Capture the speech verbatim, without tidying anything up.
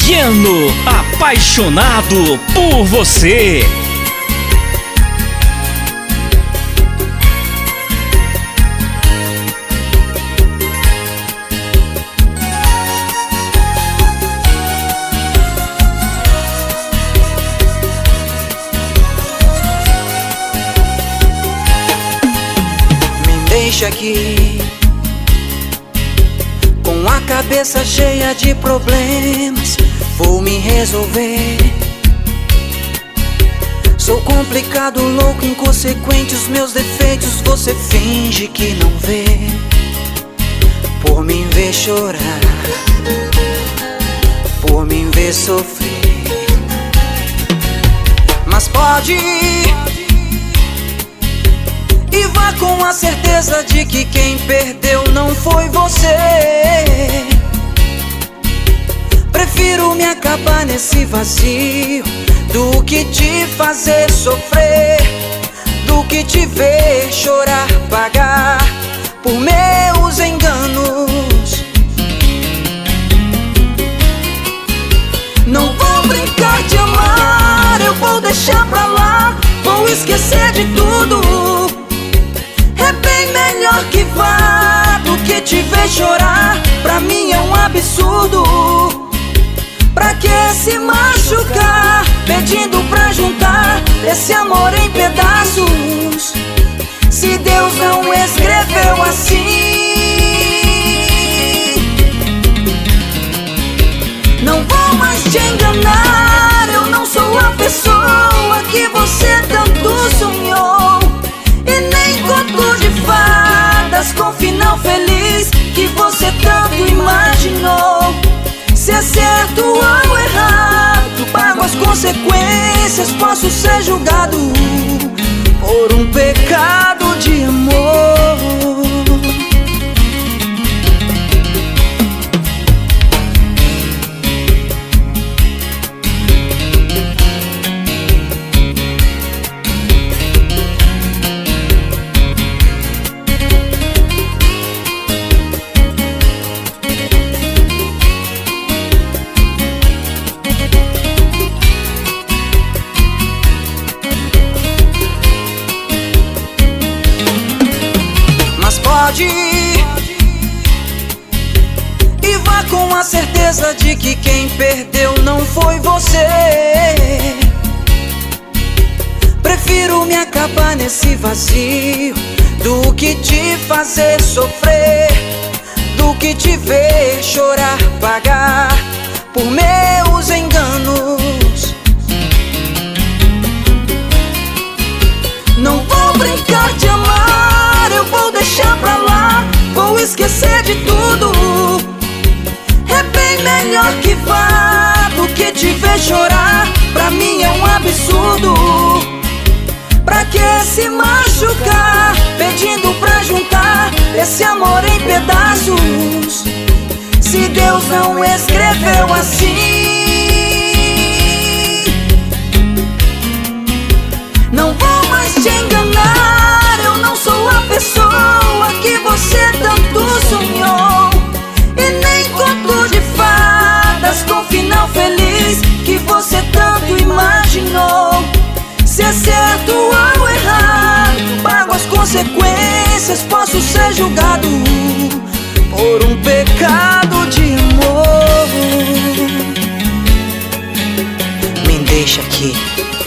Diano, apaixonado por você. Me deixa aqui com a cabeça cheia de problemas, vou me resolver. Sou complicado, louco, inconsequente, os meus defeitos você finge que não vê. Por me ver chorar, por me ver sofrer. Mas pode ir e vá com a certeza de que quem perdeu não foi você. Prefiro me acabar nesse vazio do que te fazer sofrer, do que te ver chorar, pagar por meus enganos. Não vou brincar de amar, eu vou deixar pra lá, vou esquecer de tudo. É bem melhor que vá do que te ver chorar, pra mim é um absurdo. Pra que se machucar, pedindo pra juntar esse amor em pedaços, se Deus não escreveu assim? Não vou mais te enganar, eu não sou a pessoa que você tanto sonhou, e nem conto de fadas com final feliz que você tanto imaginou. Se é certo ou errado, pago as consequências, posso ser julgado por um pecado de amor. Pode ir e vá com a certeza de que quem perdeu não foi você. Prefiro me acabar nesse vazio do que te fazer sofrer, do que te ver chorar, pagar por meus enganos. Não vou brincar de amar, eu vou deixar pra lá, vou esquecer de tudo. É bem melhor que vá do que te ver chorar, pra mim é um absurdo. Pra que se machucar, pedindo pra juntar esse amor em pedaços, se Deus não escreveu assim? Não vou mais te enganar, eu não sou a pessoa que você tanto sonhou, e nem conto de fadas com final feliz que você tanto imaginou. Se é certo ou errado, pago as consequências, posso ser julgado por um pecado de amor. Me deixa aqui